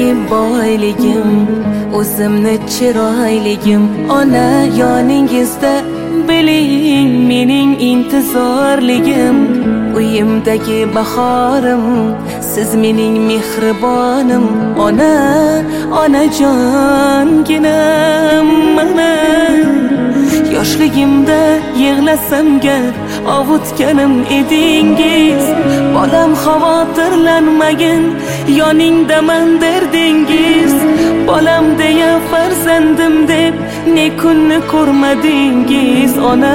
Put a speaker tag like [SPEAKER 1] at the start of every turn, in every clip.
[SPEAKER 1] boyligim, o'zimni chiroyligim. Ona yoningizda biling mening intizorligim. Uyimdagi bahorim, siz mening mehribonim. Ona, onajonginam mana. Yoshligimda yig'lasam gar ovutganim edingiz. Bolam xavotirlanmagin, yoningdaman derdingiz. Bolam deya farzandim deb ne kunni ko'rmadingiz. Ona,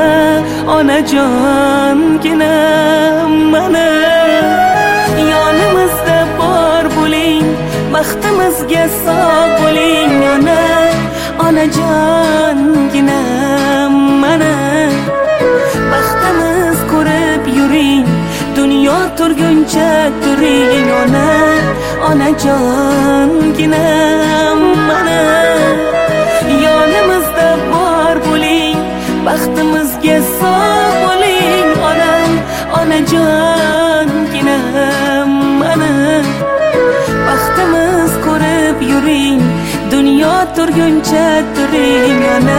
[SPEAKER 1] onajonginam mana. Yonimizda bor bo'ling, baxtimizga sog' bo'ling. Ona, onajonginam mana. Baxtimiz ko'rib yuring, dunyo turguncha turing. Ona, onajonginam mana. Yonimizda bor bo'ling, baxtimizga sog' bo'ling. Onam, onajonginam mana. Baxtimiz ko'rib yuring, dunyo turguncha turing. Ona,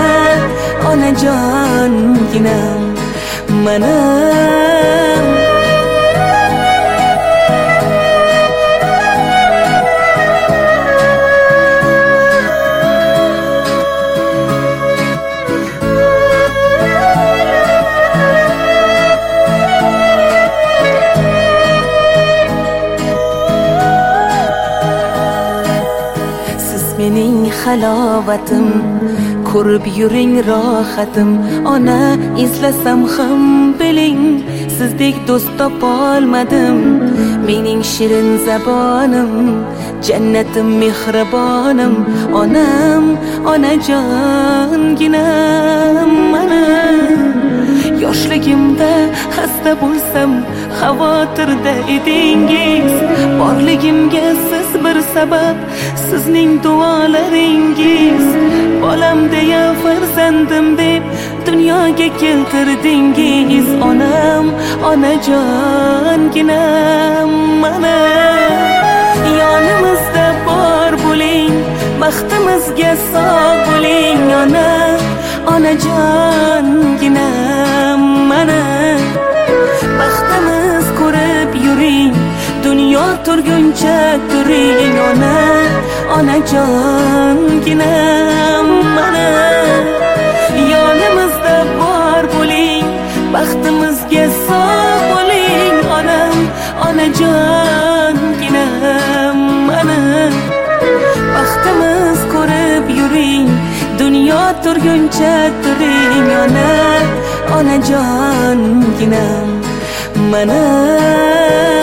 [SPEAKER 1] onajonginam mana. Mening halovatim, ko'rib yuring rohatim. Ona, izlasam ham biling, sizdek do'st topolmadim. Mening shirin zabonim, jannatim mehribonim. Onam, onajonginam mana. Yoshligimda xasta bo'lsam xavotirda edingiz. Borligimga siz bir sabab, sizning duolaringiz. Bolam deya farzandim deb dunyoga keltirdingiz. Onam, onajonginam mana. Yonimizda bor bo'ling, baxtimizga sog' bo'ling. Ona, onajonginam mana. Baxtimiz ko'rib yuring, dunyo turguncha turing. Ona, onajonginam mana. Yonimizda bor bo'ling, baxtimizga sog' bo'ling. Onam, onajonginam mana. Baxtimiz ko'rib yuring, dunyo turguncha turing. Ona, onajonginam mana.